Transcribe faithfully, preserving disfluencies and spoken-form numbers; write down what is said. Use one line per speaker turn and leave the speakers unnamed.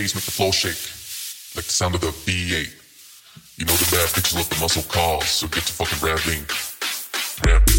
bass make the floor shake, like the sound of the V eight. You know the bad bitches love the muscle cars, so get to fucking rapping, rapping.